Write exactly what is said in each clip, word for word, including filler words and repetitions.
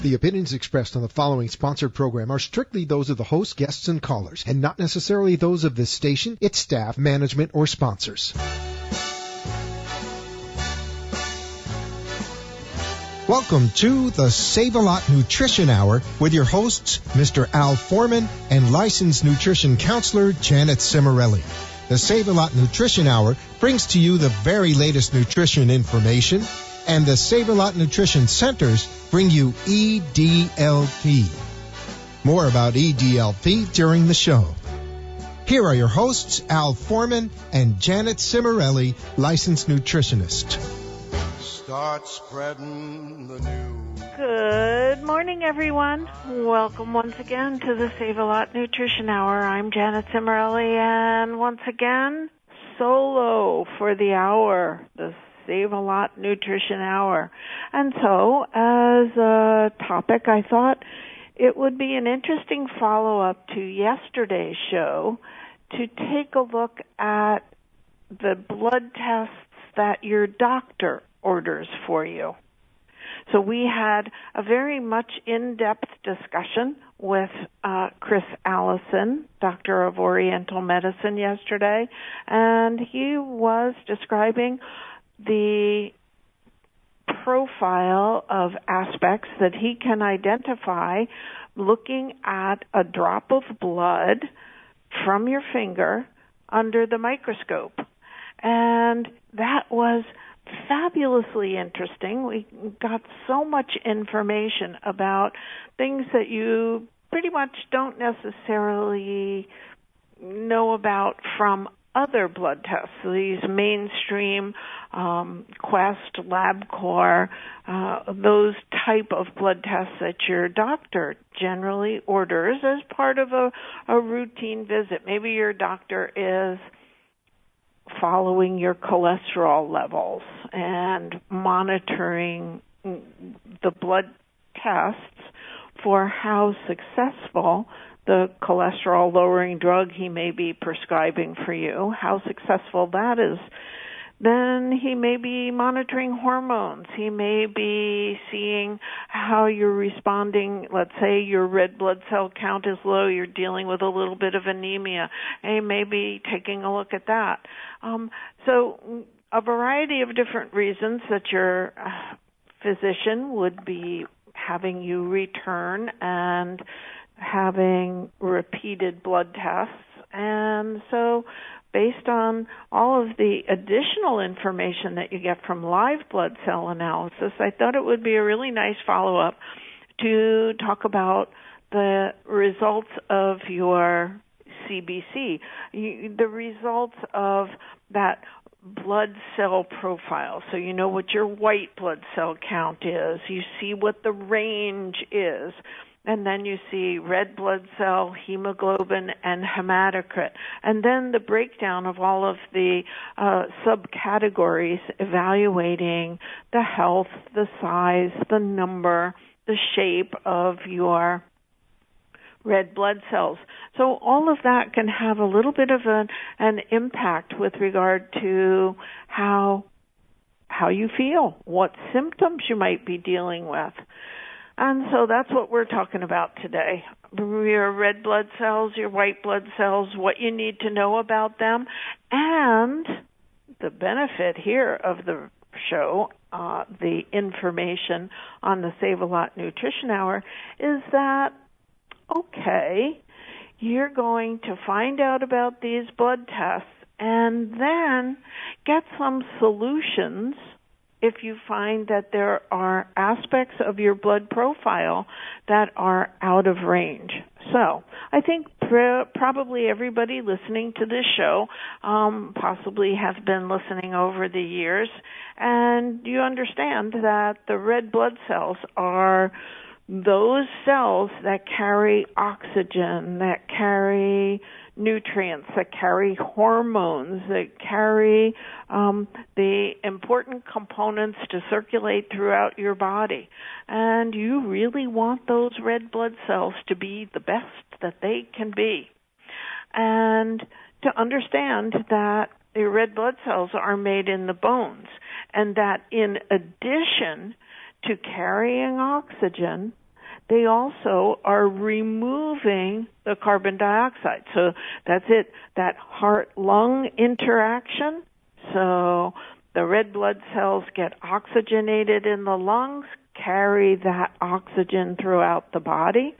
The opinions expressed on the following sponsored program are strictly those of the host, guests, and callers, and not necessarily those of this station, its staff, management, or sponsors. Welcome to the Save-A-Lot Nutrition Hour with your hosts, Mister Al Foreman and licensed nutrition counselor Janet Cimarelli. The Save-A-Lot Nutrition Hour brings to you the very latest nutrition information, and the Save-A-Lot Nutrition Centers bring you E D L P. More about E D L P during the show. Here are your hosts, Al Foreman and Janet Cimarelli, licensed nutritionist. Start spreading the news. Good morning, everyone. Welcome once again to the Save-A-Lot Nutrition Hour. I'm Janet Cimarelli, and once again, solo for the hour, the Save-A-Lot Nutrition Hour. And so, as a topic, I thought it would be an interesting follow-up to yesterday's show to take a look at the blood tests that your doctor orders for you. So we had a very much in-depth discussion with uh, Chris Allison, Doctor of Oriental Medicine, yesterday, and he was describing the profile of aspects that he can identify looking at a drop of blood from your finger under the microscope. And that was fabulously interesting. We got so much information about things that you pretty much don't necessarily know about from other blood tests, these mainstream um, Quest, LabCorp, uh, those type of blood tests that your doctor generally orders as part of a, a routine visit. Maybe your doctor is following your cholesterol levels and monitoring the blood tests for how successful the cholesterol-lowering drug he may be prescribing for you, how successful that is. Then he may be monitoring hormones. He may be seeing how you're responding. Let's say your red blood cell count is low. You're dealing with a little bit of anemia. He may be taking a look at that. Um, so a variety of different reasons that your uh, physician would be having you return and having repeated blood tests. And so based on all of the additional information that you get from live blood cell analysis, I thought it would be a really nice follow-up to talk about the results of your C B C, you, the results of that blood cell profile. So you know what your white blood cell count is. You see what the range is. And then you see red blood cell, hemoglobin, and hematocrit. And then the breakdown of all of the uh, subcategories evaluating the health, the size, the number, the shape of your red blood cells. So all of that can have a little bit of an, an impact with regard to how how you feel, what symptoms you might be dealing with. And so that's what we're talking about today. Your red blood cells, your white blood cells, what you need to know about them, and the benefit here of the show, uh, the information on the Save-A-Lot Nutrition Hour, is that, okay, you're going to find out about these blood tests and then get some solutions if you find that there are aspects of your blood profile that are out of range. So I think pr- probably everybody listening to this show um, possibly has been listening over the years, and you understand that the red blood cells are those cells that carry oxygen, that carry nutrients, that carry hormones, that carry um, the important components to circulate throughout your body. And you really want those red blood cells to be the best that they can be. And to understand that the red blood cells are made in the bones, and that in addition to carrying oxygen, they also are removing the carbon dioxide. So that's it, that heart-lung interaction. So the red blood cells get oxygenated in the lungs, carry that oxygen throughout the body,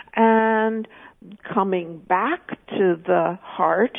and coming back to the heart,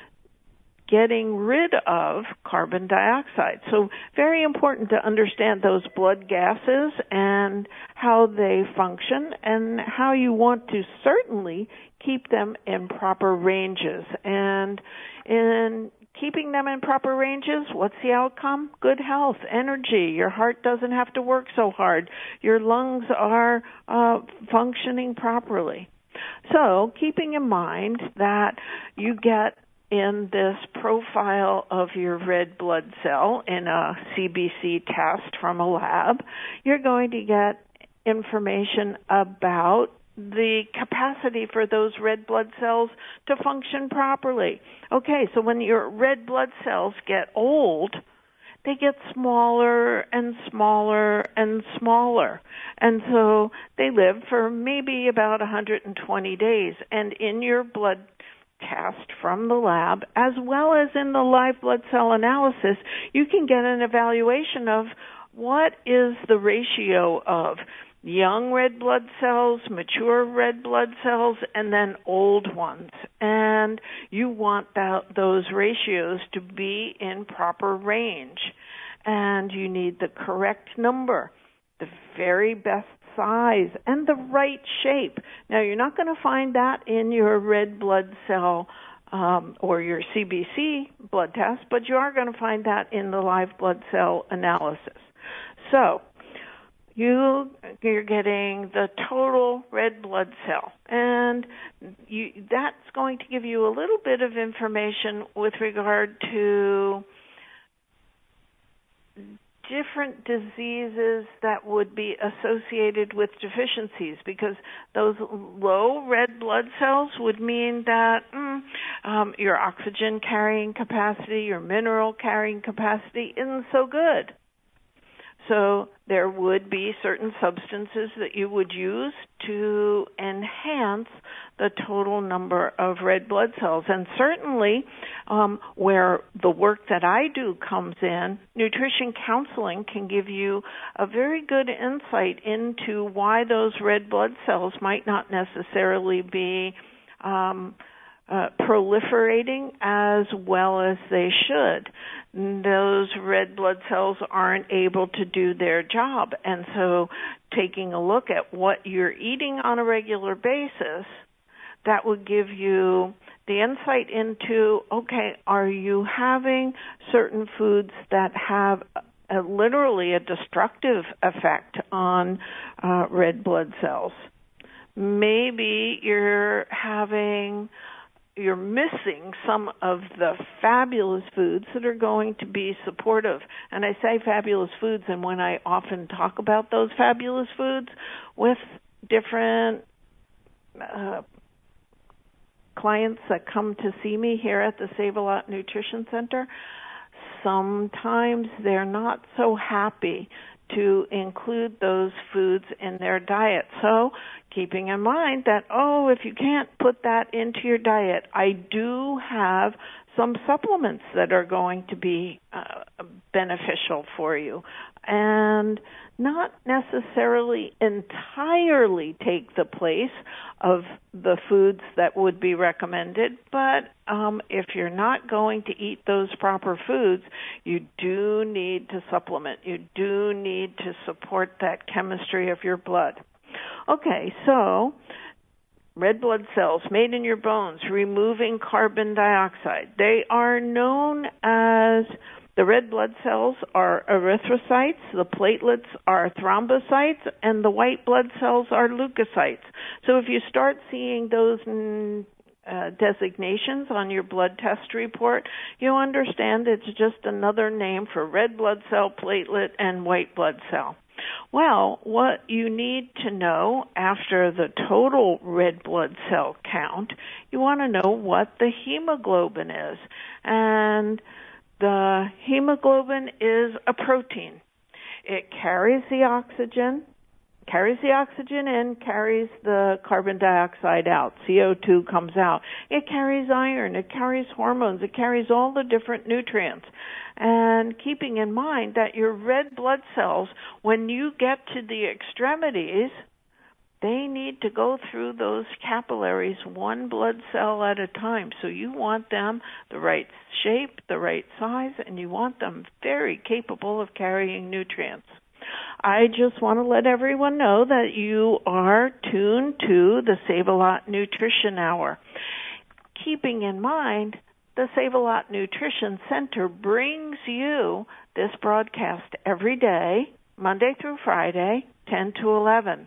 getting rid of carbon dioxide. So very important to understand those blood gases and how they function and how you want to certainly keep them in proper ranges. And in keeping them in proper ranges, what's the outcome? Good health, energy. Your heart doesn't have to work so hard. Your lungs are uh, functioning properly. So keeping in mind that you get in this profile of your red blood cell in a C B C test from a lab, you're going to get information about the capacity for those red blood cells to function properly. Okay, so when your red blood cells get old, they get smaller and smaller and smaller. And so they live for maybe about one hundred twenty days. And in your blood test from the lab, as well as in the live blood cell analysis, you can get an evaluation of what is the ratio of young red blood cells, mature red blood cells, and then old ones. And you want that, those ratios to be in proper range. And you need the correct number, the very best size, and the right shape. Now, you're not going to find that in your red blood cell um, or your C B C blood test, but you are going to find that in the live blood cell analysis. So, You, you're getting the total red blood cell, and you, that's going to give you a little bit of information with regard to different diseases that would be associated with deficiencies, because those low red blood cells would mean that mm, um, your oxygen carrying capacity, your mineral carrying capacity isn't so good. So there would be certain substances that you would use to enhance the total number of red blood cells. And certainly um, where the work that I do comes in, nutrition counseling can give you a very good insight into why those red blood cells might not necessarily be um, uh, proliferating as well as they should. Those red blood cells aren't able to do their job. And so taking a look at what you're eating on a regular basis, that would give you the insight into, okay, are you having certain foods that have a, literally a destructive effect on uh, red blood cells? Maybe you're having... you're missing some of the fabulous foods that are going to be supportive. And I say fabulous foods, and when I often talk about those fabulous foods with different uh, clients that come to see me here at the Save-A-Lot Nutrition Center, sometimes they're not so happy to include those foods in their diet. So keeping in mind that, oh, if you can't put that into your diet, I do have some supplements that are going to be uh, beneficial for you, and not necessarily entirely take the place of the foods that would be recommended, but um, if you're not going to eat those proper foods, you do need to supplement. You do need to support that chemistry of your blood. Okay, so red blood cells made in your bones, removing carbon dioxide. They are known as, the red blood cells are erythrocytes, the platelets are thrombocytes, and the white blood cells are leukocytes. So if you start seeing those mm, uh, designations on your blood test report, you'll understand it's just another name for red blood cell, platelet, and white blood cell. Well, what you need to know after the total red blood cell count, you want to know what the hemoglobin is. And the hemoglobin is a protein. It carries the oxygen carries the oxygen in, carries the carbon dioxide out. C O two comes out. It carries iron. It carries hormones. It carries all the different nutrients. And keeping in mind that your red blood cells, when you get to the extremities, they need to go through those capillaries one blood cell at a time. So you want them the right shape, the right size, and you want them very capable of carrying nutrients. I just want to let everyone know that you are tuned to the Save-A-Lot Nutrition Hour. Keeping in mind, the Save-A-Lot Nutrition Center brings you this broadcast every day, Monday through Friday, ten to eleven.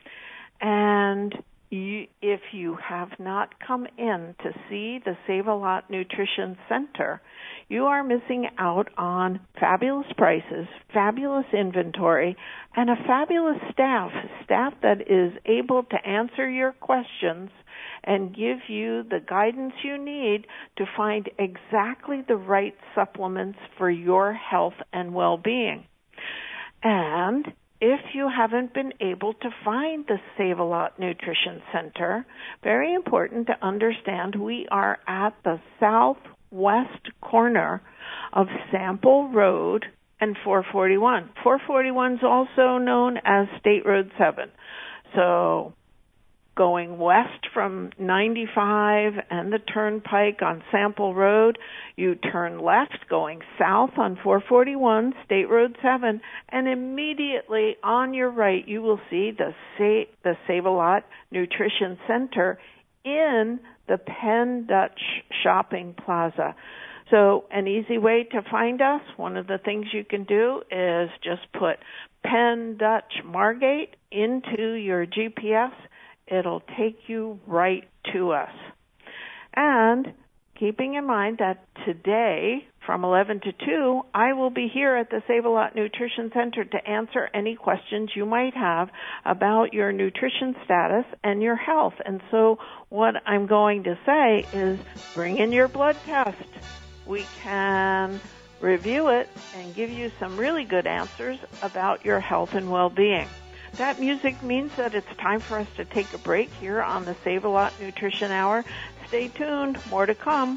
And you, if you have not come in to see the Save-A-Lot Nutrition Center, you are missing out on fabulous prices, fabulous inventory, and a fabulous staff, staff that is able to answer your questions and give you the guidance you need to find exactly the right supplements for your health and well-being. And if you haven't been able to find the Save-A-Lot Nutrition Center, very important to understand we are at the southwest corner of Sample Road and four forty-one. four forty-one is also known as State Road seven. So going west from ninety-five and the Turnpike on Sample Road, you turn left going south on four forty-one, State Road seven, and immediately on your right you will see the Sa- the Save-A-Lot Nutrition Center in the Penn Dutch Shopping Plaza. So an easy way to find us, one of the things you can do is just put Penn Dutch Margate into your G P S. It'll take you right to us. And keeping in mind that today, from eleven to two, I will be here at the Save-A-Lot Nutrition Center to answer any questions you might have about your nutrition status and your health. And so what I'm going to say is bring in your blood test. We can review it and give you some really good answers about your health and well-being. That music means that it's time for us to take a break here on the Save-A-Lot Nutrition Hour. Stay tuned. More to come.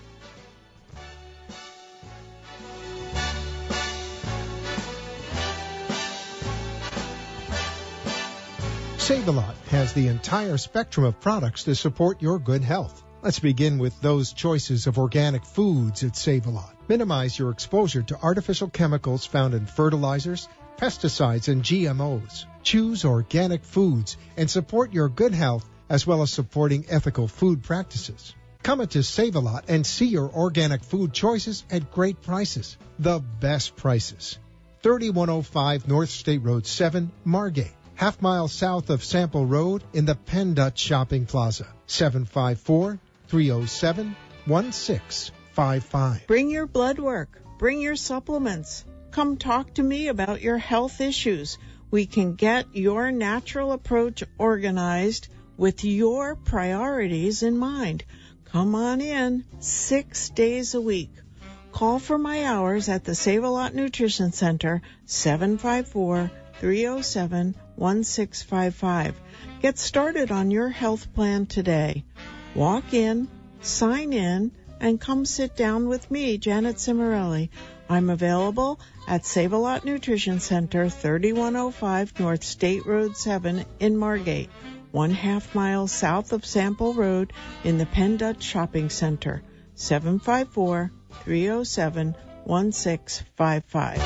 Save-A-Lot has the entire spectrum of products to support your good health. Let's begin with those choices of organic foods at Save-A-Lot. Minimize your exposure to artificial chemicals found in fertilizers, pesticides, and G M Os. Choose organic foods and support your good health as well as supporting ethical food practices. Come into Save-A-Lot and see your organic food choices at great prices. The best prices. thirty-one oh five North State Road seven, Margate. Half mile south of Sample Road in the Penn Dutch Shopping Plaza. seven five four, three oh seven, one six five five. Bring your blood work. Bring your supplements. Come talk to me about your health issues. We can get your natural approach organized with your priorities in mind. Come on in six days a week. Call for my hours at the Save-A-Lot Nutrition Center, seven five four, three oh seven, one six five five. Get started on your health plan today. Walk in, sign in, and come sit down with me, Janet Cimarelli. I'm available at Save-A-Lot Nutrition Center, thirty-one oh five North State Road seven in Margate, one half mile south of Sample Road in the Penn Dutch Shopping Center, seven five four, three oh seven, one six five five.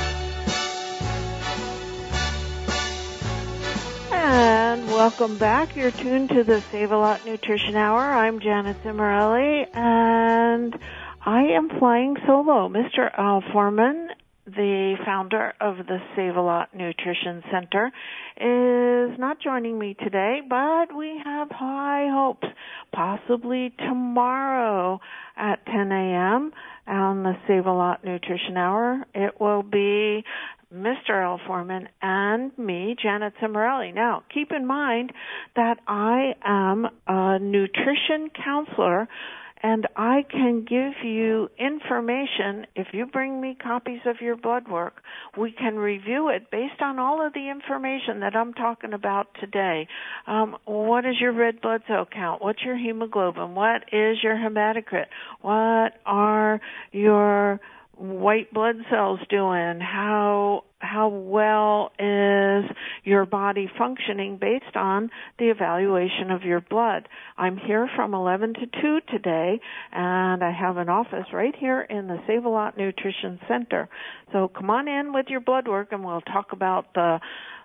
And welcome back. You're tuned to the Save-A-Lot Nutrition Hour. I'm Janet Cimarelli, and I am flying solo. Mister Al Foreman, the founder of the Save-A-Lot Nutrition Center, is not joining me today, but we have high hopes. Possibly tomorrow at ten a.m. on the Save-A-Lot Nutrition Hour, it will be Mister Al Foreman and me, Janet Cimarelli. Now, keep in mind that I am a nutrition counselor, and I can give you information. If you bring me copies of your blood work, we can review it based on all of the information that I'm talking about today. Um, what is your red blood cell count? What's your hemoglobin? What is your hematocrit? What are your white blood cells doing? How how well is your body functioning based on the evaluation of your blood? I'm here from eleven to two today, and I have an office right here in the Save-A-Lot Nutrition Center. So come on in with your blood work, and we'll talk about the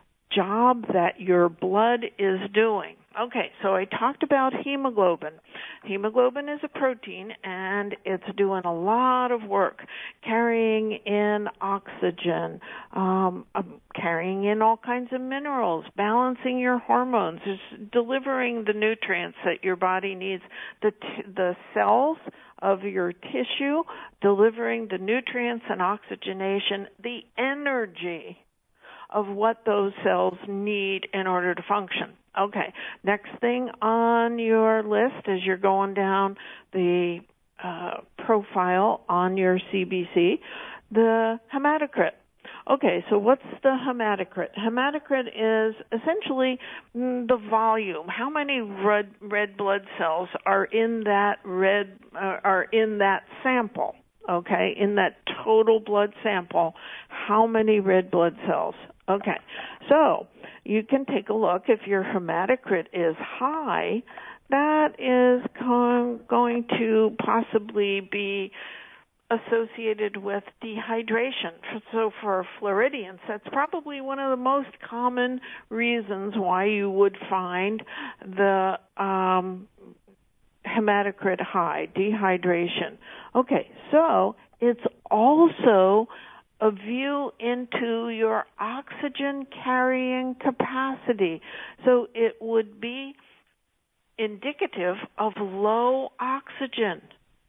job that your blood is doing. Okay, so I talked about hemoglobin. Hemoglobin is a protein, and it's doing a lot of work, carrying in oxygen, um, um, carrying in all kinds of minerals, balancing your hormones, just delivering the nutrients that your body needs, the t- the cells of your tissue, delivering the nutrients and oxygenation, the energy of what those cells need in order to function. Okay, next thing on your list as you're going down the uh, profile on your C B C, the hematocrit. Okay, so what's the hematocrit? Hematocrit is essentially the volume. How many red, red blood cells are in that red uh, are in that sample? Okay, in that total blood sample, how many red blood cells? Okay, so you can take a look. If your hematocrit is high, that is con- going to possibly be associated with dehydration. So for Floridians, that's probably one of the most common reasons why you would find the um, hematocrit high, dehydration. Okay, so it's also a view into your oxygen carrying capacity. So it would be indicative of low oxygen.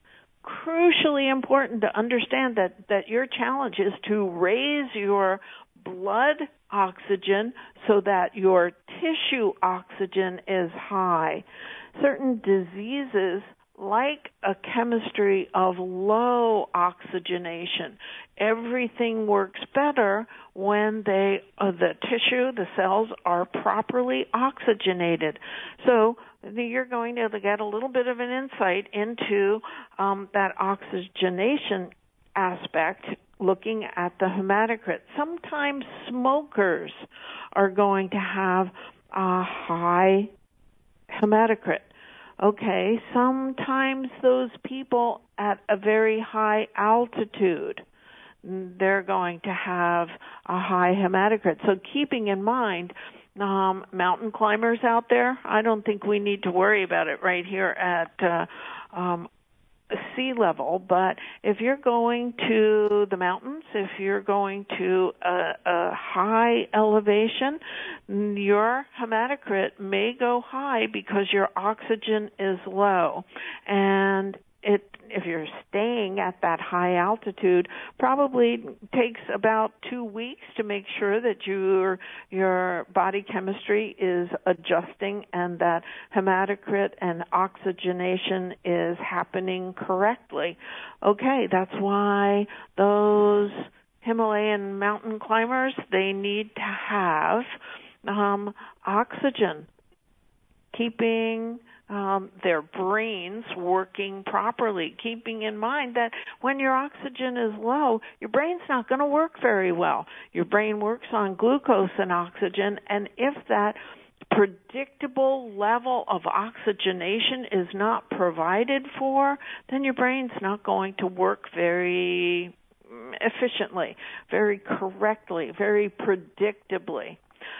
Crucially important to understand that, that your challenge is to raise your blood oxygen so that your tissue oxygen is high. Certain diseases like a chemistry of low oxygenation. Everything works better when they, uh, the tissue, the cells are properly oxygenated. So you're going to get a little bit of an insight into um, that oxygenation aspect looking at the hematocrit. Sometimes smokers are going to have a high hematocrit. Okay, sometimes those people at a very high altitude, they're going to have a high hematocrit. So keeping in mind, um, mountain climbers out there, I don't think we need to worry about it right here at uh, um, sea level, but if you're going to the mountains, if you're going to a, a high elevation, your hematocrit may go high because your oxygen is low. And it, if you're staying at that high altitude, probably takes about two weeks to make sure that your your body chemistry is adjusting and that hematocrit and oxygenation is happening correctly. Okay, that's why those Himalayan mountain climbers, they need to have um, oxygen, keeping Um, their brains working properly, keeping in mind that when your oxygen is low, your brain's not going to work very well. Your brain works on glucose and oxygen, and if that predictable level of oxygenation is not provided for, then your brain's not going to work very efficiently, very correctly, very predictably.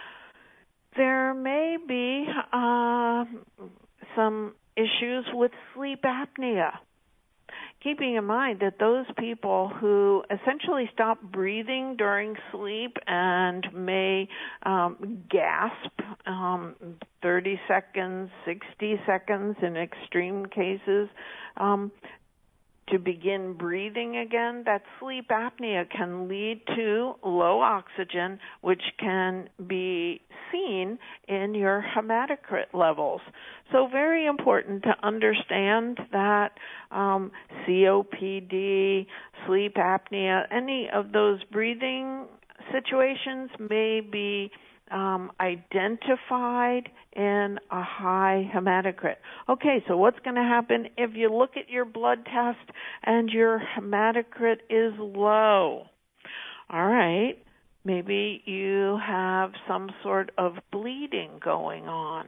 There may be uh, some issues with sleep apnea. Keeping in mind that those people who essentially stop breathing during sleep and may um, gasp um, thirty seconds, sixty seconds in extreme cases, um, to begin breathing again, that sleep apnea can lead to low oxygen, which can be seen in your hematocrit levels. So very important to understand that um, C O P D, sleep apnea, any of those breathing situations may be Um, identified in a high hematocrit. Okay, so what's going to happen if you look at your blood test and your hematocrit is low? All right, maybe you have some sort of bleeding going on.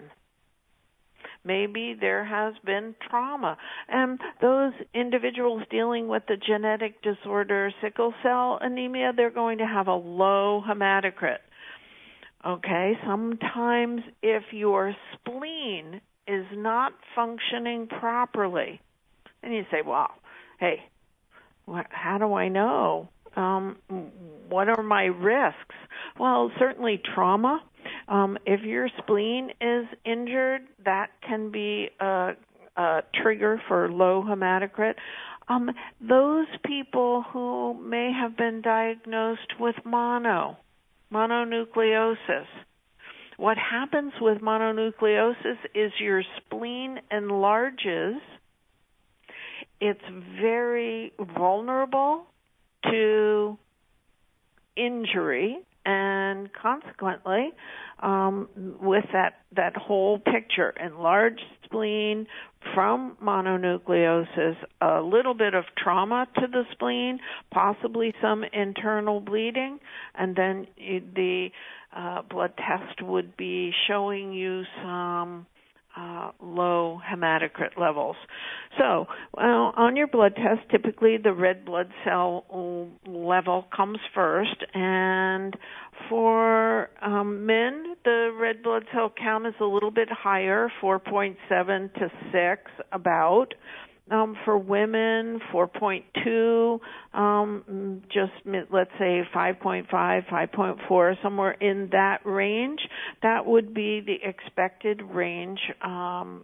Maybe there has been trauma. And those individuals dealing with the genetic disorder sickle cell anemia, they're going to have a low hematocrit. Okay, sometimes if your spleen is not functioning properly, and you say, well, hey, how do I know? Um, what are my risks? Well, certainly trauma. Um, if your spleen is injured, that can be a, a trigger for low hematocrit. Um, those people who may have been diagnosed with mono, mononucleosis. What happens with mononucleosis is your spleen enlarges. It's very vulnerable to injury, and consequently, um, with that, that whole picture, enlarged spleen from mononucleosis, a little bit of trauma to the spleen, possibly some internal bleeding, and then the uh, blood test would be showing you some uh, low hematocrit levels. So well, on your blood test, typically the red blood cell level comes first, and for um, men, the red blood cell count is a little bit higher, four point seven to six about. Um, for women, four point two, um, just let's say five point five, five point four, somewhere in that range. That would be the expected range um,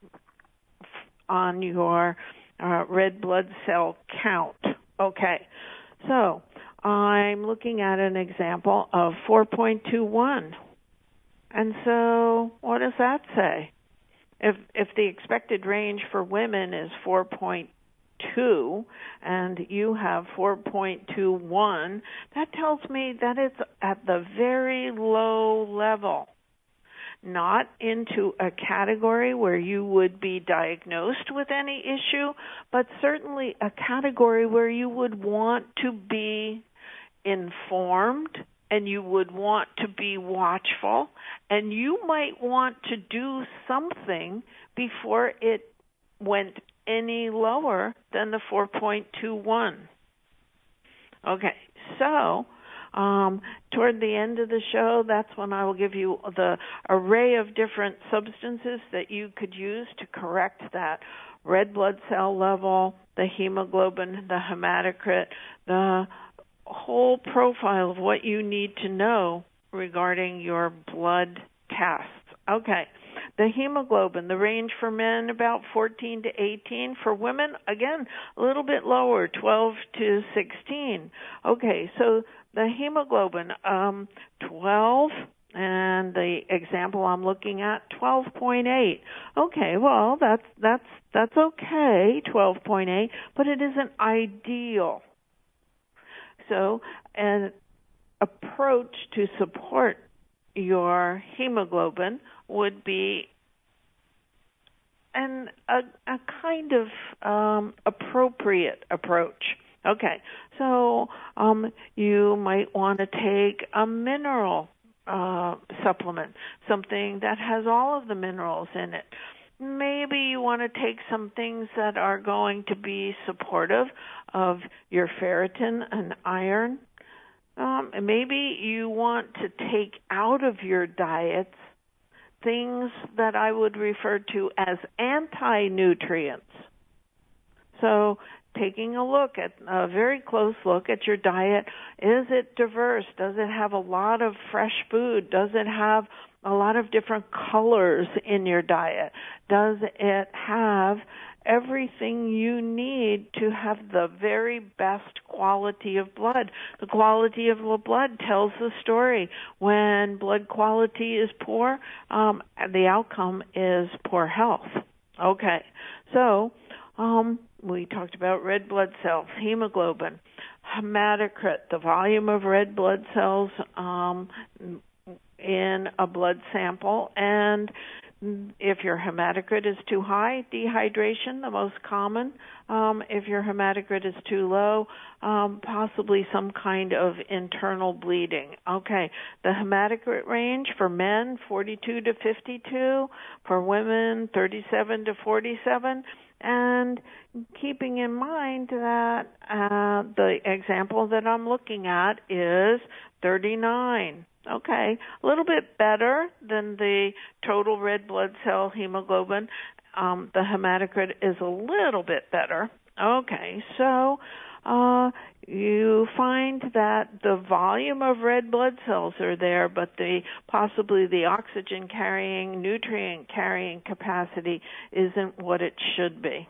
on your uh, red blood cell count. Okay, so I'm looking at an example of four point two one. And so what does that say? If if the expected range for women is four point two and you have four point two one, that tells me that it's at the very low level, not into a category where you would be diagnosed with any issue, but certainly a category where you would want to be informed and you would want to be watchful, and you might want to do something before it went any lower than the four point two one. Okay, so um, toward the end of the show, that's when I will give you the array of different substances that you could use to correct that red blood cell level, the hemoglobin, the hematocrit, the whole profile of what you need to know regarding your blood tests. Okay, the hemoglobin, the range for men about fourteen to eighteen. For women, again, a little bit lower, twelve to sixteen. Okay, so the hemoglobin, um, twelve, and the example I'm looking at, twelve point eight. Okay, well, that's that's that's okay, twelve point eight, but it isn't ideal. So an approach to support your hemoglobin would be an, a, a kind of um, appropriate approach. Okay, so um, you might want to take a mineral uh, supplement, something that has all of the minerals in it. Maybe you want to take some things that are going to be supportive of your ferritin and iron. Um, maybe you want to take out of your diets things that I would refer to as anti-nutrients. So taking a look at a very close look at your diet, is it diverse? Does it have a lot of fresh food? Does it have a lot of different colors in your diet? Does it have everything you need to have the very best quality of blood. The quality of the blood tells the story. When blood quality is poor, um, the outcome is poor health. Okay, so um, we talked about red blood cells, hemoglobin, hematocrit, the volume of red blood cells um, in a blood sample, and if your hematocrit is too high, dehydration, the most common. Um, if your hematocrit is too low, um, possibly some kind of internal bleeding. Okay, the hematocrit range for men, forty-two to fifty-two, for women, thirty-seven to forty-seven, and keeping in mind that uh, the example that I'm looking at is thirty-nine. Okay, a little bit better than the total red blood cell hemoglobin. Um, the hematocrit is a little bit better. Okay, so uh, you find that the volume of red blood cells are there, but the possibly the oxygen carrying, nutrient carrying capacity isn't what it should be.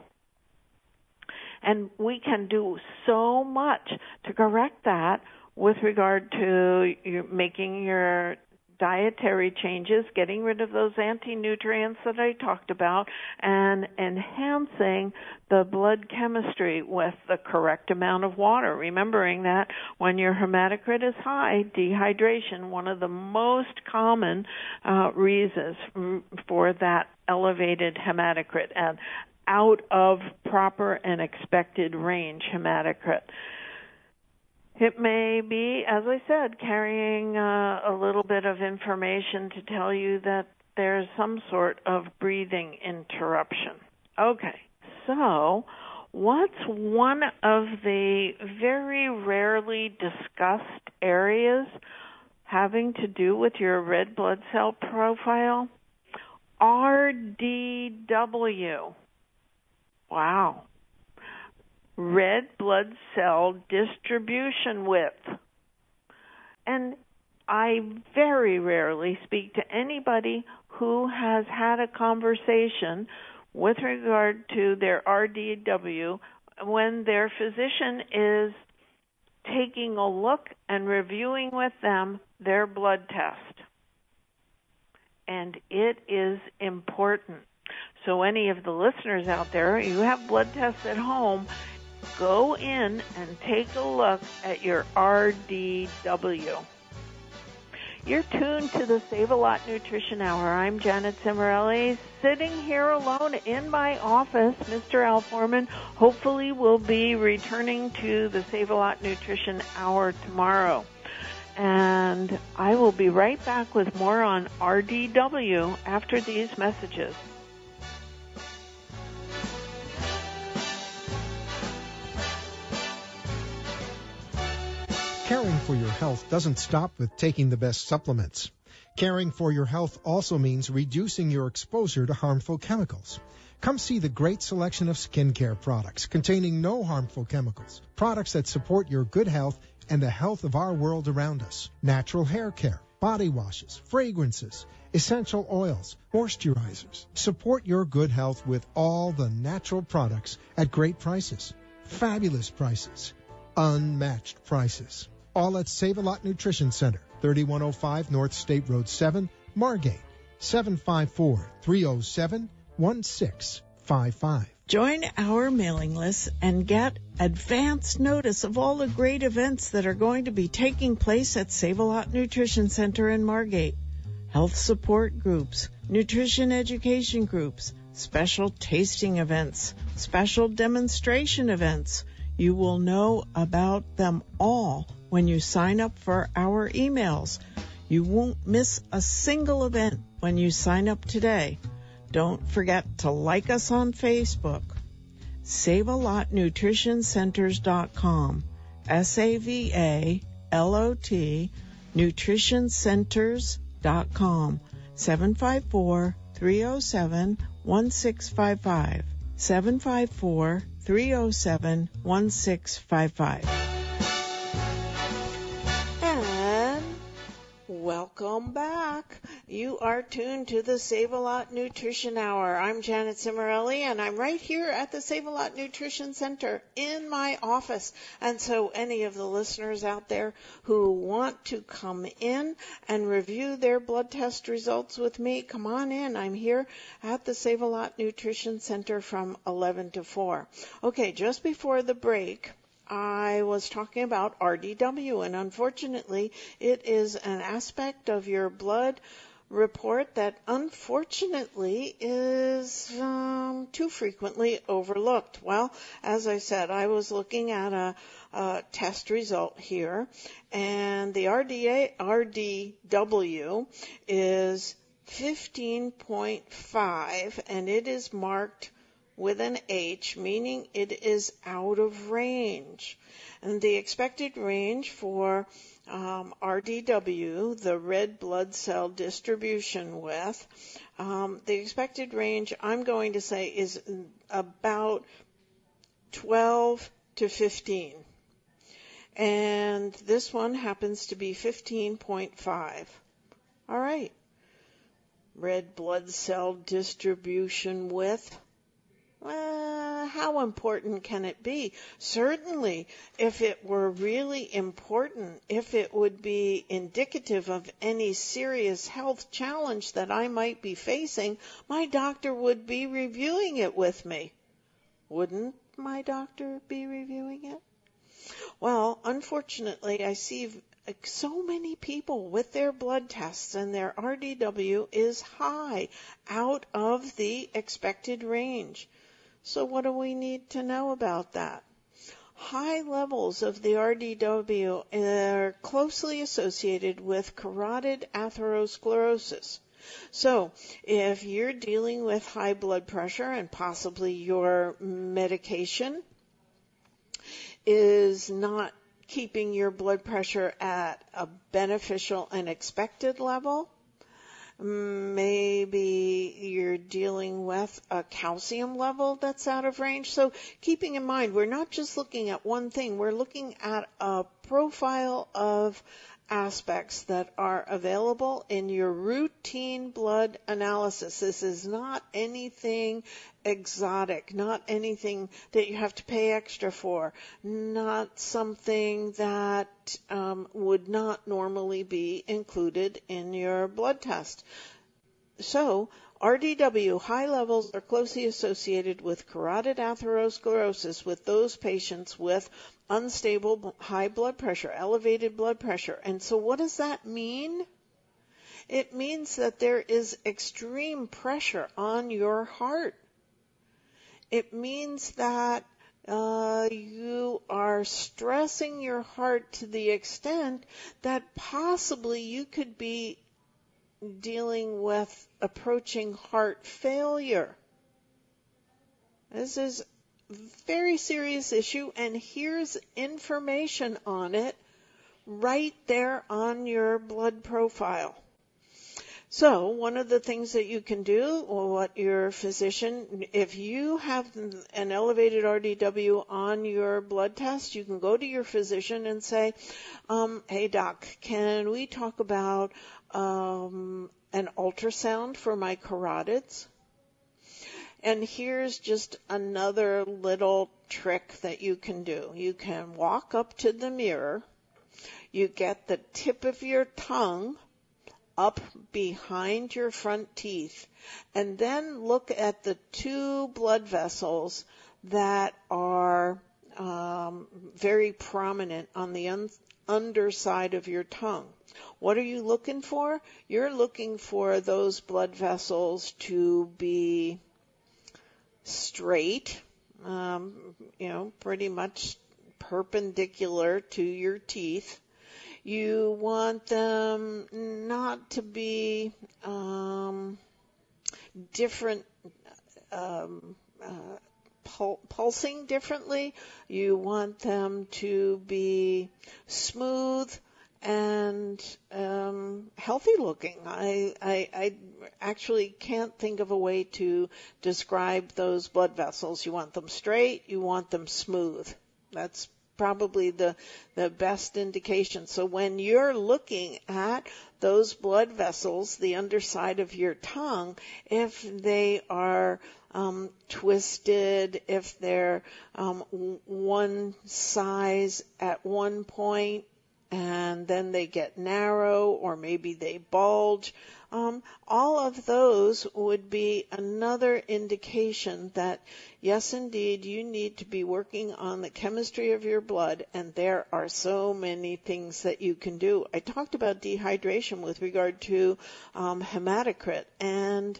And we can do so much to correct that with regard to your making your dietary changes, getting rid of those anti-nutrients that I talked about, and enhancing the blood chemistry with the correct amount of water. Remembering that when your hematocrit is high, dehydration, one of the most common uh, reasons for that elevated hematocrit and out of proper and expected range hematocrit. It may be, as I said, carrying uh, a little bit of information to tell you that there's some sort of breathing interruption. Okay, so what's one of the very rarely discussed areas having to do with your red blood cell profile? R D W. Wow. Red blood cell distribution width. And I very rarely speak to anybody who has had a conversation with regard to their R D W when their physician is taking a look and reviewing with them their blood test. And it is important. So any of the listeners out there, you have blood tests at home, go in and take a look at your R D W. You're tuned to the Save-A-Lot Nutrition Hour. I'm Janet Cimarelli, sitting here alone in my office. Mister Al Foreman hopefully will be returning to the Save-A-Lot Nutrition Hour tomorrow. And I will be right back with more on R D W after these messages. Caring for your health doesn't stop with taking the best supplements. Caring for your health also means reducing your exposure to harmful chemicals. Come see the great selection of skincare products containing no harmful chemicals, products that support your good health and the health of our world around us. Natural hair care, body washes, fragrances, essential oils, moisturizers. Support your good health with all the natural products at great prices. Fabulous prices. Unmatched prices. All at Save-A-Lot Nutrition Center, thirty-one oh five North State Road seven, Margate, seven five four, three oh seven, one six five five. Join our mailing list and get advance notice of all the great events that are going to be taking place at Save-A-Lot Nutrition Center in Margate. Health support groups, nutrition education groups, special tasting events, special demonstration events. You will know about them all when you sign up for our emails. You won't miss a single event when you sign up today. Don't forget to like us on Facebook. Save A Lot Nutrition Centers dot com. S A V A L O T Nutrition Centers dot com. seven five four, three oh seven, one six five five. seven five four, three oh seven, one six five five. And welcome back. You are tuned to the Save-A-Lot Nutrition Hour. I'm Janet Cimarelli, and I'm right here at the Save-A-Lot Nutrition Center in my office. And so any of the listeners out there who want to come in and review their blood test results with me, come on in. I'm here at the Save-A-Lot Nutrition Center from eleven to four. Okay, just before the break, I was talking about R D W, and unfortunately, it is an aspect of your blood report that unfortunately is um, too frequently overlooked. Well, as I said, I was looking at a, a test result here, and the R D A, R D W is fifteen point five, and it is marked with an H, meaning it is out of range. And the expected range for um, R D W, the red blood cell distribution width, um, the expected range, I'm going to say, is about twelve to fifteen. And this one happens to be fifteen point five. All right. Red blood cell distribution width. Well, how important can it be? Certainly, if it were really important, if it would be indicative of any serious health challenge that I might be facing, my doctor would be reviewing it with me. Wouldn't my doctor be reviewing it? Well, unfortunately, I see so many people with their blood tests and their R D W is high, out of the expected range. So what do we need to know about that? High levels of the R D W are closely associated with carotid atherosclerosis. So if you're dealing with high blood pressure and possibly your medication is not keeping your blood pressure at a beneficial and expected level, maybe you're dealing with a calcium level that's out of range. So keeping in mind, we're not just looking at one thing. We're looking at a profile of aspects that are available in your routine blood analysis. This is not anything exotic, not anything that you have to pay extra for, not something that um, would not normally be included in your blood test. So, R D W, high levels are closely associated with carotid atherosclerosis with those patients with unstable high blood pressure, elevated blood pressure. And so what does that mean? It means that there is extreme pressure on your heart. It means that uh, you are stressing your heart to the extent that possibly you could be dealing with approaching heart failure. This is a very serious issue, and here's information on it right there on your blood profile. So one of the things that you can do, or what your physician, if you have an elevated R D W on your blood test, you can go to your physician and say, um, hey doc, can we talk about um, an ultrasound for my carotids? And here's just another little trick that you can do. You can walk up to the mirror, you get the tip of your tongue up behind your front teeth, and then look at the two blood vessels that are um, very prominent on the un- underside of your tongue. What are you looking for? You're looking for those blood vessels to be straight, um, you know, pretty much perpendicular to your teeth. You want them not to be um, different, um, uh, pul- pulsing differently. You want them to be smooth and um, healthy looking. I, I, I actually can't think of a way to describe those blood vessels. You want them straight, you want them smooth. That's probably the, the best indication. So when you're looking at those blood vessels, the underside of your tongue, if they are um, twisted, if they're um, one size at one point and then they get narrow, or maybe they bulge, um, all of those would be another indication that, yes, indeed, you need to be working on the chemistry of your blood, and there are so many things that you can do. I talked about dehydration with regard to um, hematocrit, and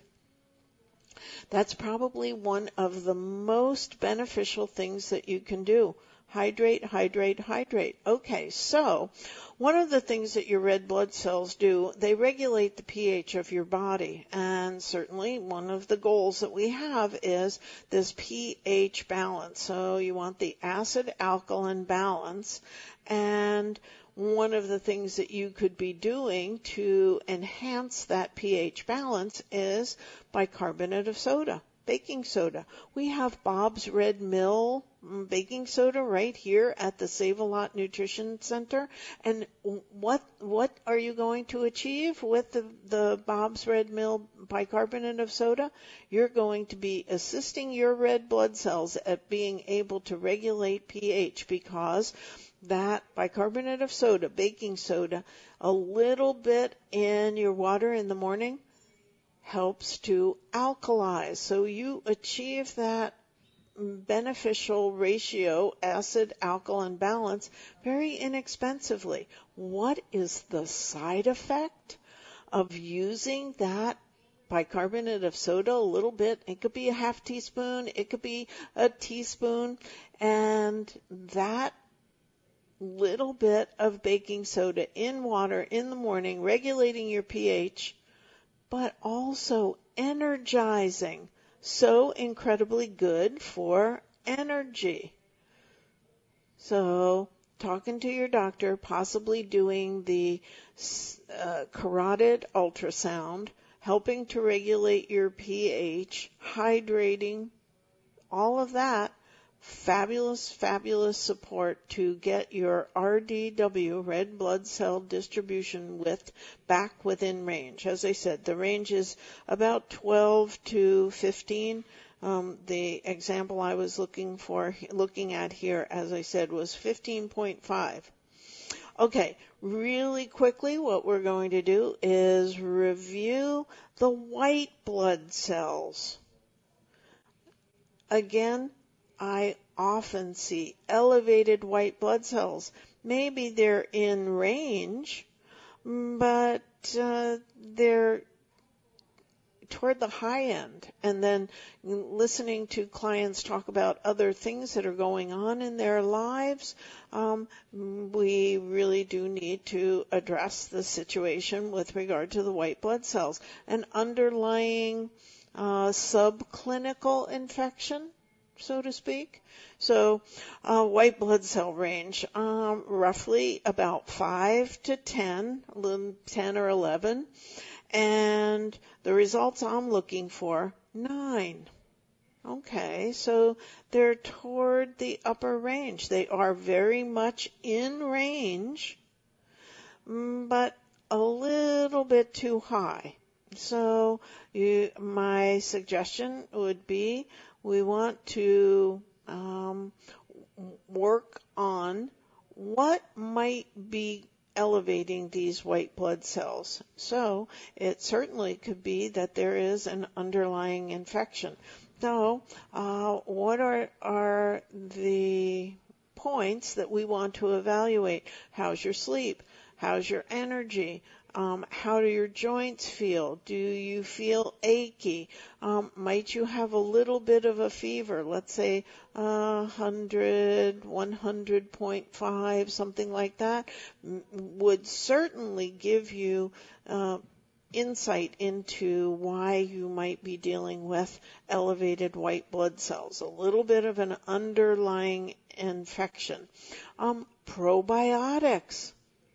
that's probably one of the most beneficial things that you can do. Hydrate, hydrate, hydrate. Okay, so one of the things that your red blood cells do, they regulate the pH of your body. And certainly one of the goals that we have is this pH balance. So you want the acid-alkaline balance. And one of the things that you could be doing to enhance that pH balance is bicarbonate of soda. Baking soda. We have Bob's Red Mill baking soda right here at the Save-A-Lot Nutrition Center. And what what are you going to achieve with the, the Bob's Red Mill bicarbonate of soda? You're going to be assisting your red blood cells at being able to regulate pH, because that bicarbonate of soda, baking soda, a little bit in your water in the morning helps to alkalize. So you achieve that beneficial ratio, acid-alkaline balance, very inexpensively. What is the side effect of using that bicarbonate of soda a little bit? It could be a half teaspoon, it could be a teaspoon, and that little bit of baking soda in water in the morning, regulating your pH, but also energizing. So incredibly good for energy. So talking to your doctor, possibly doing the uh, carotid ultrasound, helping to regulate your pH, hydrating, all of that. Fabulous, fabulous support to get your R D W, red blood cell distribution width, back within range. As I said, the range is about twelve to fifteen. Um, the example I was looking for, looking at here, as I said, was fifteen point five. Okay, really quickly, what we're going to do is review the white blood cells. Again, I often see elevated white blood cells. Maybe they're in range, but uh, they're toward the high end. And then listening to clients talk about other things that are going on in their lives, um, we really do need to address the situation with regard to the white blood cells. An underlying uh, subclinical infection, so to speak. So uh, white blood cell range, um, roughly about five to ten, ten or eleven. And the results I'm looking for, nine. Okay, so they're toward the upper range. They are very much in range, but a little bit too high. So you, my suggestion would be we want to um, work on what might be elevating these white blood cells. So it certainly could be that there is an underlying infection. So uh, what are, are the points that we want to evaluate? How's your sleep? How's your energy? Um, how do your joints feel? Do you feel achy? Um, might you have a little bit of a fever? Let's say uh, one hundred, one hundred point five, something like that, m- would certainly give you uh, insight into why you might be dealing with elevated white blood cells. A little bit of an underlying infection. Um, probiotics.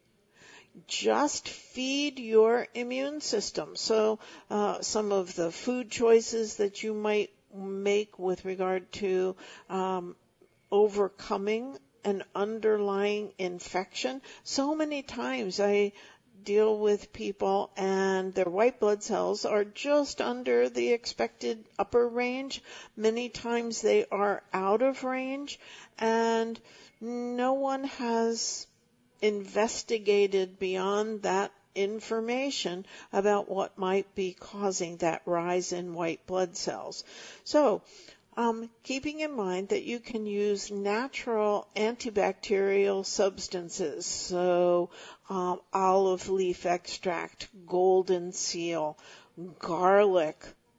Just feed your immune system. So uh, some of the food choices that you might make with regard to um, overcoming an underlying infection. So many times I deal with people and their white blood cells are just under the expected upper range. Many times they are out of range, and no one has investigated beyond that information about what might be causing that rise in white blood cells. So, Um, keeping in mind that you can use natural antibacterial substances, so um, olive leaf extract, golden seal, garlic,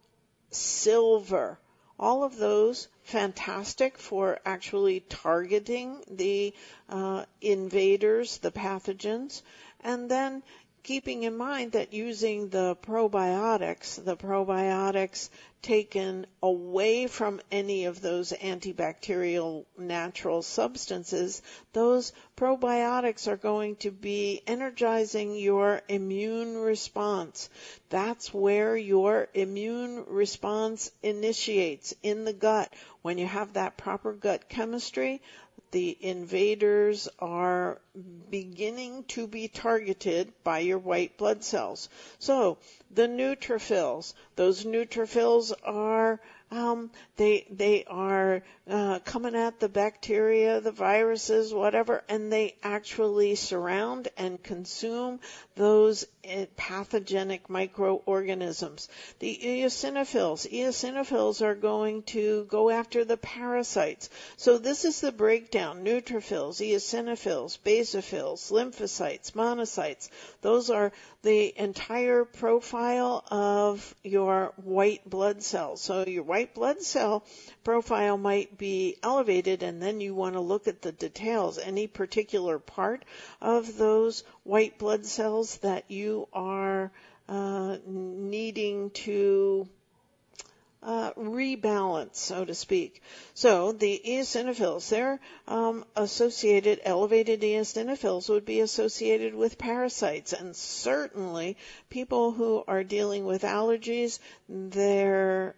silver, all of those fantastic for actually targeting the uh, invaders, the pathogens, and then keeping in mind that using the probiotics, the probiotics taken away from any of those antibacterial natural substances, those probiotics are going to be energizing your immune response. That's where your immune response initiates, in the gut. When you have that proper gut chemistry, the invaders are beginning to be targeted by your white blood cells. So the neutrophils, those neutrophils are um, they they are uh, coming at the bacteria, the viruses, whatever, and they actually surround and consume those uh, pathogenic microorganisms. The eosinophils, eosinophils are going to go after the parasites. So this is the breakdown: neutrophils, eosinophils, basophils, lymphocytes, monocytes. Those are the entire profile of your white blood cells. So your white blood cell profile might be elevated, and then you want to look at the details. Any particular part of those white blood cells that you are uh, needing to Uh, rebalance, so to speak. So the eosinophils, they're um, associated, elevated eosinophils would be associated with parasites, and certainly people who are dealing with allergies, their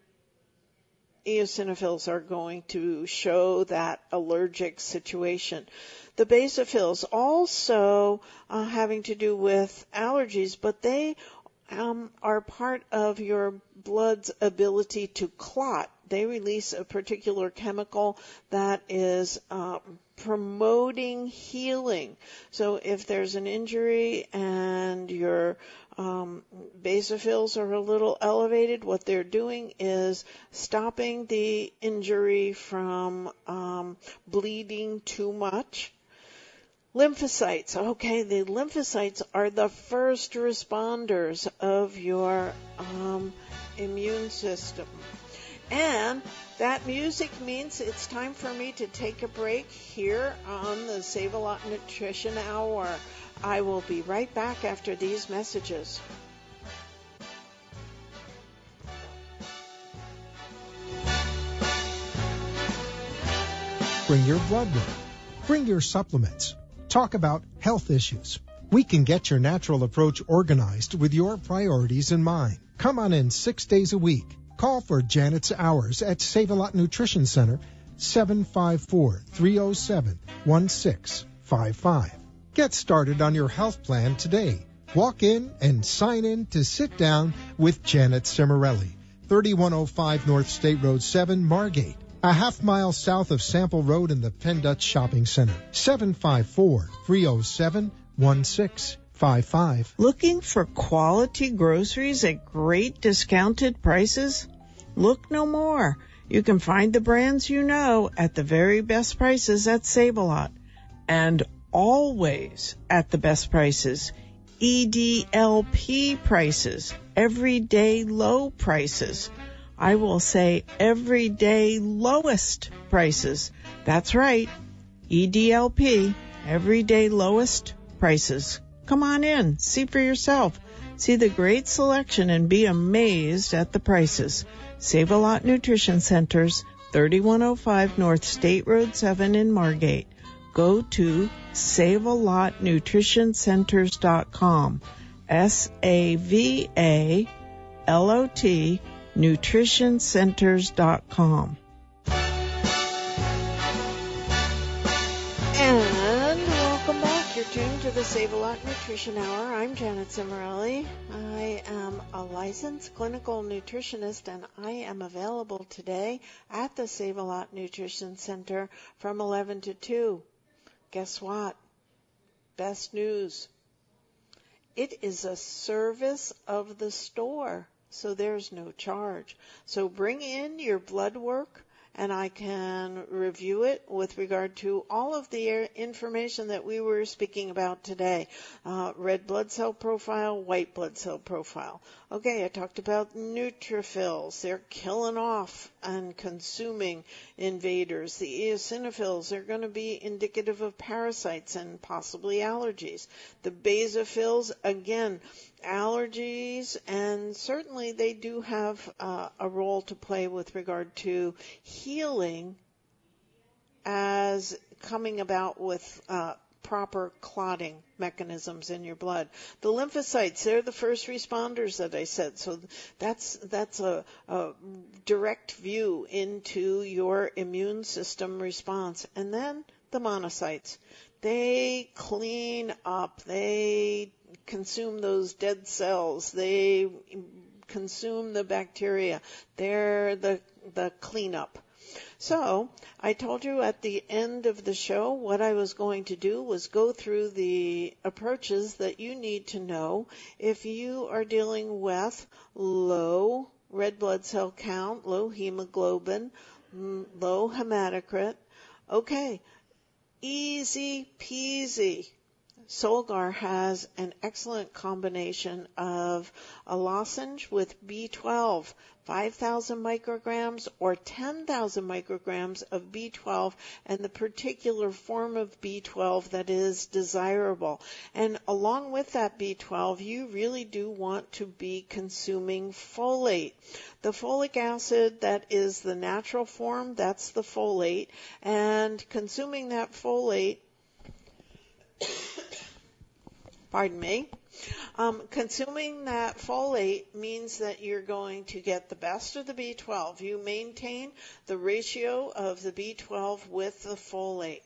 eosinophils are going to show that allergic situation. The basophils also uh, having to do with allergies, but they Um, are part of your blood's ability to clot. They release a particular chemical that is uh, promoting healing. So if there's an injury and your um, basophils are a little elevated, what they're doing is stopping the injury from um, bleeding too much. Lymphocytes. Okay, the lymphocytes are the first responders of your um, immune system. And that music means it's time for me to take a break here on the Save-A-Lot Nutrition Hour. I will be right back after these messages. Bring your blood work. Bring your supplements. Talk about health issues. We can get your natural approach organized with your priorities in mind. Come on in six days a week. Call for Janet's Hours at Save-A-Lot Nutrition Center, seven five four, three oh seven, one six five five. Get started on your health plan today. Walk in and sign in to sit down with Janet Cimarelli, thirty-one oh five North State Road seven, Margate, a half mile south of Sample Road in the Penn Dutch Shopping Center, seven five four, three oh seven, one six five five. Looking for quality groceries at great discounted prices? Look no more. You can find the brands you know at the very best prices at Save-A-Lot. And always at the best prices. E D L P prices, everyday low prices. I will say everyday lowest prices. That's right. E D L P, everyday lowest prices. Come on in, see for yourself. See the great selection and be amazed at the prices. Save-A-Lot Nutrition Centers, thirty-one oh five North State Road seven in Margate. Go to save a lot nutrition centers dot com. S A V A L O T nutrition centers dot com. And welcome back. You're tuned to the the Save-A-Lot Nutrition Hour. I'm Janet Cimarelli. I am a licensed clinical nutritionist, and I am available today at the Save-A-Lot Nutrition Center from eleven to two. Guess what? Best news. It is a service of the store, so there's no charge. So bring in your blood work, and I can review it with regard to all of the information that we were speaking about today. Uh, red blood cell profile, white blood cell profile. Okay, I talked about neutrophils. They're killing off and consuming invaders. The eosinophils are going to be indicative of parasites and possibly allergies. The basophils, again, allergies, and certainly they do have uh, a role to play with regard to healing as coming about with uh, proper clotting mechanisms in your blood. The lymphocytes, they're the first responders that I said, so that's that's a, a direct view into your immune system response. And then the monocytes, they clean up, they consume those dead cells, they consume the bacteria, they're the the cleanup. So I told you at the end of the show what I was going to do was go through the approaches that you need to know if you are dealing with low red blood cell count, low hemoglobin, low hematocrit. Okay, easy peasy. Solgar has an excellent combination of a lozenge with B twelve, five thousand micrograms or ten thousand micrograms of B twelve, and the particular form of B twelve that is desirable. And along with that B twelve, you really do want to be consuming folate. The folic acid that is the natural form, that's the folate, and consuming that folate Pardon me. Um, consuming that folate means that you're going to get the best of the B twelve. You maintain the ratio of the B twelve with the folate.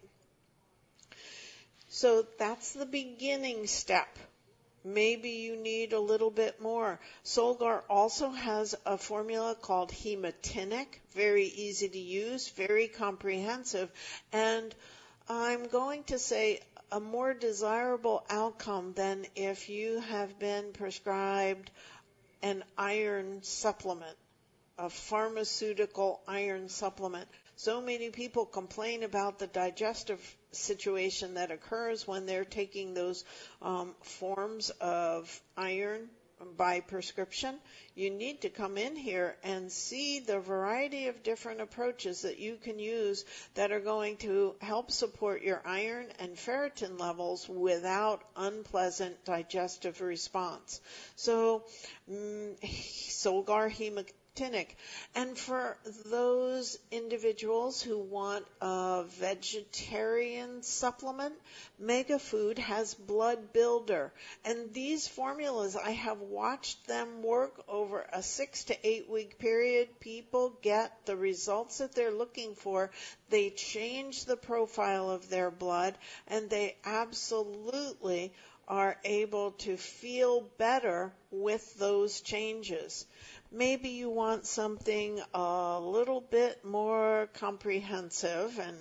So that's the beginning step. Maybe you need a little bit more. Solgar also has a formula called Hematinic, very easy to use, very comprehensive, and I'm going to say a more desirable outcome than if you have been prescribed an iron supplement, a pharmaceutical iron supplement. So many people complain about the digestive situation that occurs when they're taking those um, forms of iron by prescription. You need to come in here and see the variety of different approaches that you can use that are going to help support your iron and ferritin levels without unpleasant digestive response. So, um, Solgar Hematinic. And for those individuals who want a vegetarian supplement, Megafood has Blood Builder. And these formulas, I have watched them work over a six to eight week period. People get the results that they're looking for. They change the profile of their blood, and they absolutely are able to feel better with those changes. Maybe you want something a little bit more comprehensive, and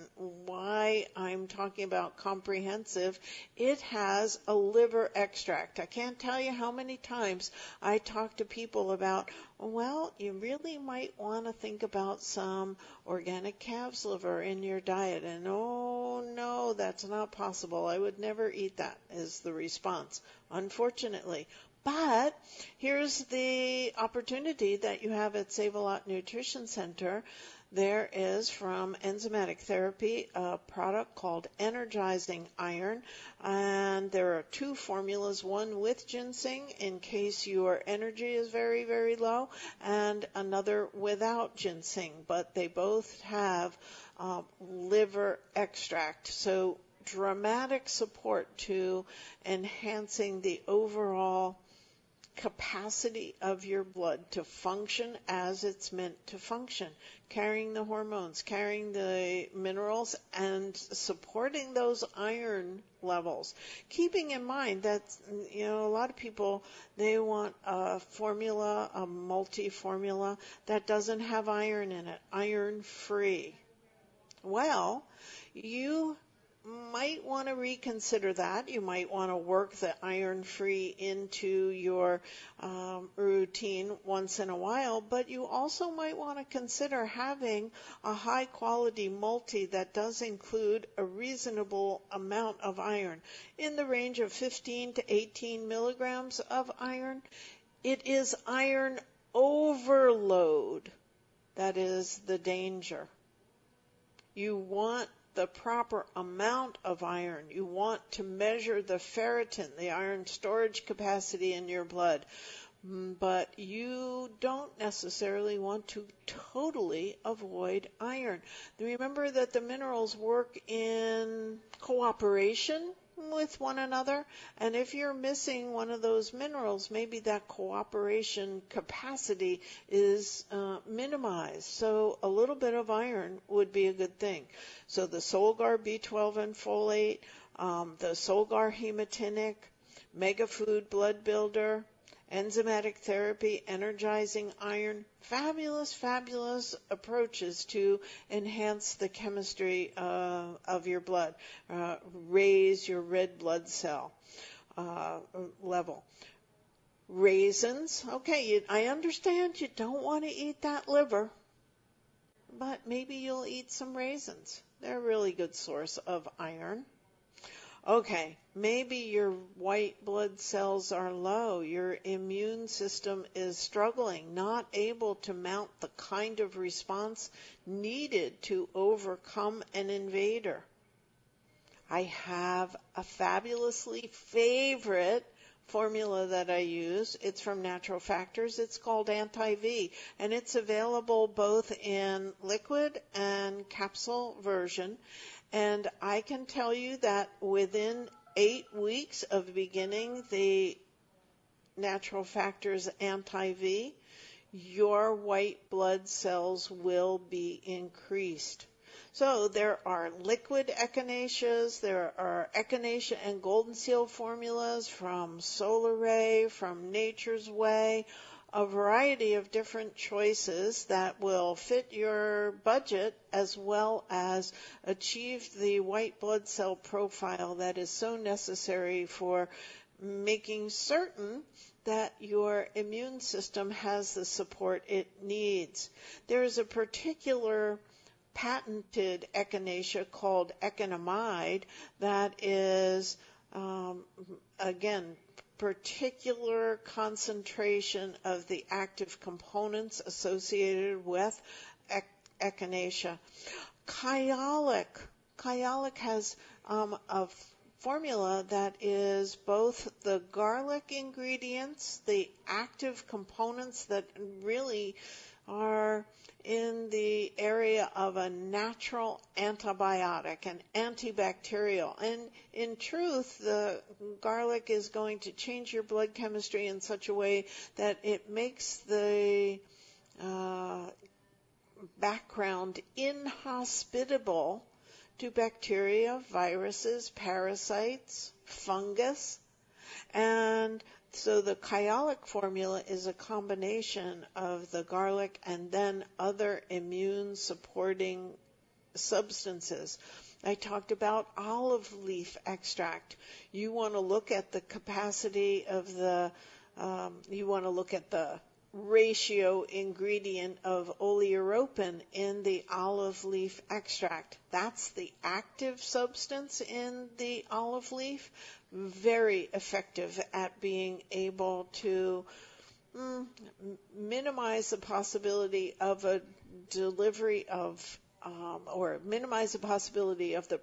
why I'm talking about comprehensive, it has a liver extract. I can't tell you how many times I talk to people about, well, you really might want to think about some organic calf's liver in your diet, and oh no, that's not possible. I would never eat that, is the response, unfortunately. But here's the opportunity that you have at Save-A-Lot Nutrition Center. There is from Enzymatic Therapy a product called Energizing Iron, and there are two formulas, one with ginseng in case your energy is very, very low, and another without ginseng, but they both have uh, liver extract. So dramatic support to enhancing the overall capacity of your blood to function as it's meant to function, carrying the hormones, carrying the minerals, and supporting those iron levels. Keeping in mind that, you know, a lot of people, they want a formula, a multi-formula that doesn't have iron in it, iron-free. Well, you might want to reconsider that. You might want to work the iron-free into your um, routine once in a while, but you also might want to consider having a high-quality multi that does include a reasonable amount of iron, in the range of fifteen to eighteen milligrams of iron. It is iron overload that is the danger. You want the proper amount of iron. You want to measure the ferritin, the iron storage capacity in your blood. But you don't necessarily want to totally avoid iron. Remember that the minerals work in cooperation with one another, and if you're missing one of those minerals, maybe that cooperation capacity is uh, minimized. So a little bit of iron would be a good thing. So the Solgar B twelve and folate, um, the Solgar hematinic, Megafood blood builder, enzymatic therapy, energizing iron, fabulous, fabulous approaches to enhance the chemistry uh, of your blood, uh, raise your red blood cell uh, level. Raisins, okay, you, I understand you don't want to eat that liver, but maybe you'll eat some raisins. They're a really good source of iron. Okay, maybe your white blood cells are low, your immune system is struggling, not able to mount the kind of response needed to overcome an invader. I have a fabulously favorite formula that I use. It's from Natural Factors. It's called Anti-V, and it's available both in liquid and capsule version. And I can tell you that within eight weeks of beginning the Natural Factors Anti-V, your white blood cells will be increased. So there are liquid echinaceas, there are echinacea and golden seal formulas from Solaray, from Nature's Way, a variety of different choices that will fit your budget as well as achieve the white blood cell profile that is so necessary for making certain that your immune system has the support it needs. There is a particular patented echinacea called economide that is, um, again, particular concentration of the active components associated with echinacea. Kyolic. Kyolic has um, a formula that is both the garlic ingredients, the active components that really are in the area of a natural antibiotic, an antibacterial. And in truth, the garlic is going to change your blood chemistry in such a way that it makes the uh, background inhospitable to bacteria, viruses, parasites, fungus, and so the Kyolic formula is a combination of the garlic and then other immune supporting substances. I talked about olive leaf extract. You want to look at the capacity of the, um, you want to look at the ratio ingredient of oleuropein in the olive leaf extract. That's the active substance in the olive leaf. Very effective at being able to mm, minimize the possibility of a delivery of um, or minimize the possibility of the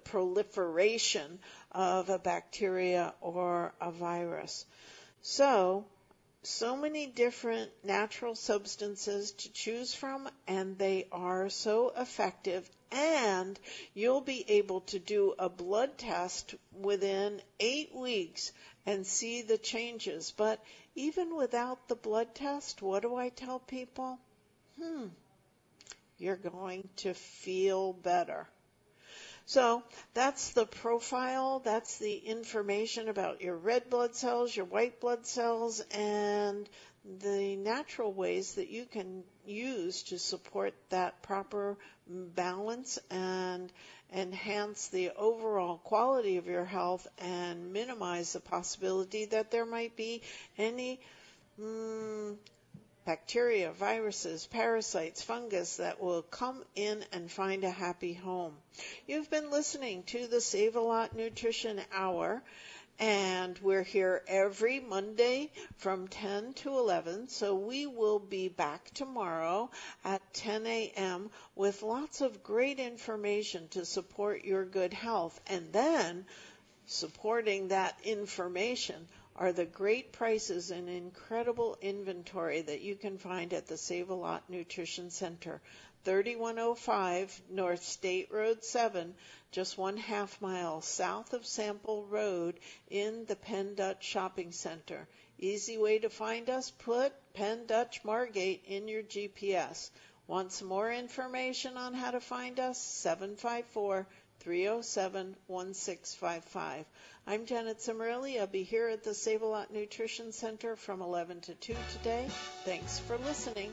proliferation of a bacteria or a virus. So so many different natural substances to choose from, and they are so effective. And you'll be able to do a blood test within eight weeks and see the changes. But even without the blood test, what do I tell people? Hmm, you're going to feel better. So that's the profile, that's the information about your red blood cells, your white blood cells, and the natural ways that you can use to support that proper balance and enhance the overall quality of your health and minimize the possibility that there might be any mm, bacteria, viruses, parasites, fungus that will come in and find a happy home. You've been listening to the Save-A-Lot Nutrition Hour, and we're here every Monday from ten to eleven, so we will be back tomorrow at ten a.m. with lots of great information to support your good health. And then, supporting that information are the great prices and incredible inventory that you can find at the Save-A-Lot Nutrition Center, thirty-one oh five North State Road seven, just one half mile south of Sample Road in the Penn Dutch Shopping Center. Easy way to find us, put Penn Dutch Margate in your G P S. Want some more information on how to find us? seven five four, three oh seven, one six five five. I'm Janet Cimarelli. I'll be here at the Save-A-Lot Nutrition Center from eleven to two today. Thanks for listening.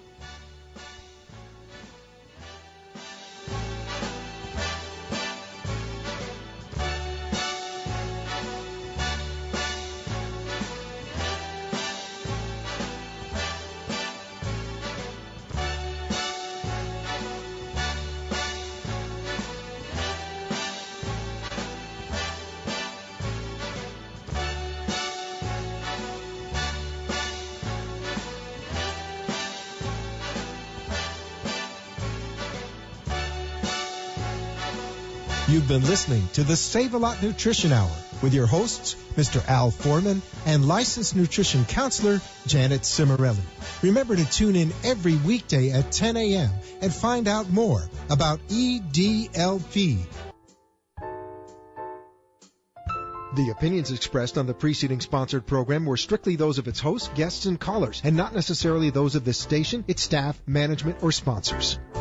You've been listening to the Save-A-Lot Nutrition Hour with your hosts, Mister Al Foreman and licensed nutrition counselor, Janet Cimarelli. Remember to tune in every weekday at ten a.m. and find out more about E D L P. The opinions expressed on the preceding sponsored program were strictly those of its hosts, guests, and callers, and not necessarily those of this station, its staff, management, or sponsors.